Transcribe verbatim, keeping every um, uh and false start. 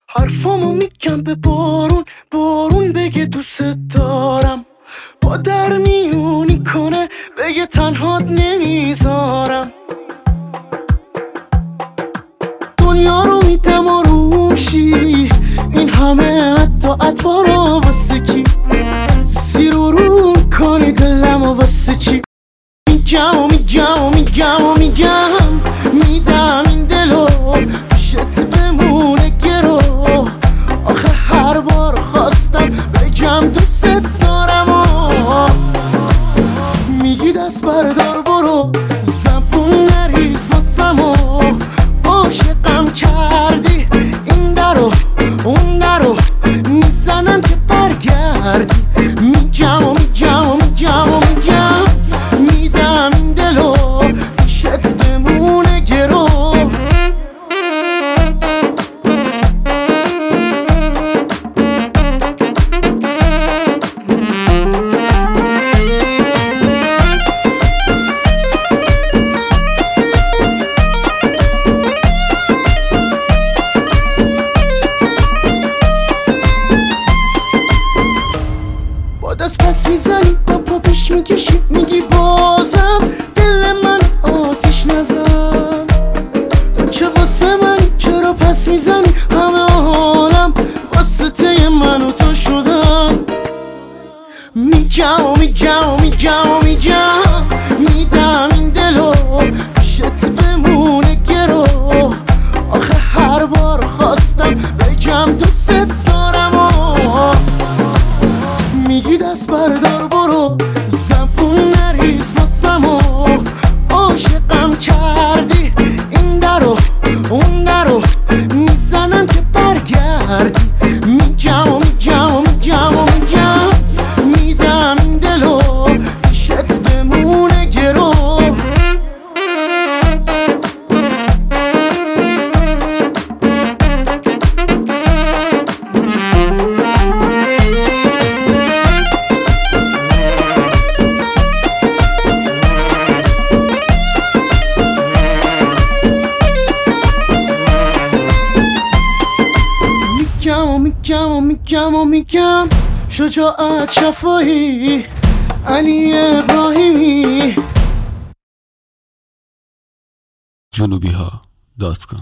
حرفامو میگم به بارون، بارون بگه دوست دارم. با در میونی کنه بگه تنهات نمیذارم. دنیا رو میدم آرومشی، این همه حتی اطوارا واسه کی؟ زیر و رو کنی دلم و واسه چی؟ میگم و میگم و میگم و میگم میدم این دلو پیشت بمونه گرو. آخه هر بار خواستم بگم دوست دارم و میگی دست بردار برو، زبون نریز واسم و عاشقم کردی. این درو اون درو میزنم که برگردی. میگم و میگم و میگم و میگم میدم این دلو پیشت بمونه گرو. دست پس میزنی با پا پیش میکشی، میگی بازم دل من آتیش نزن. تو چه واسه منی چرا پس میزنی؟ همه حالم واسطه من و تو شدن. میگم و میگم و میگم و میگم میدم این دلو پیشت بمونه گرو. آخه هر بار خواستم بگم دوست دارم و میگی دست بردار برو، زبون نریز واسم و عاشقم کردی. این درو اون درو میزنم که برگردی. میگم و میگم و میگم و میگم میدم این دلو پیشت بمونه گرو. میگم و میگم و میگم و میگم شجاعت شفاهی علی ابراهیمی. جنوبی ها دات کام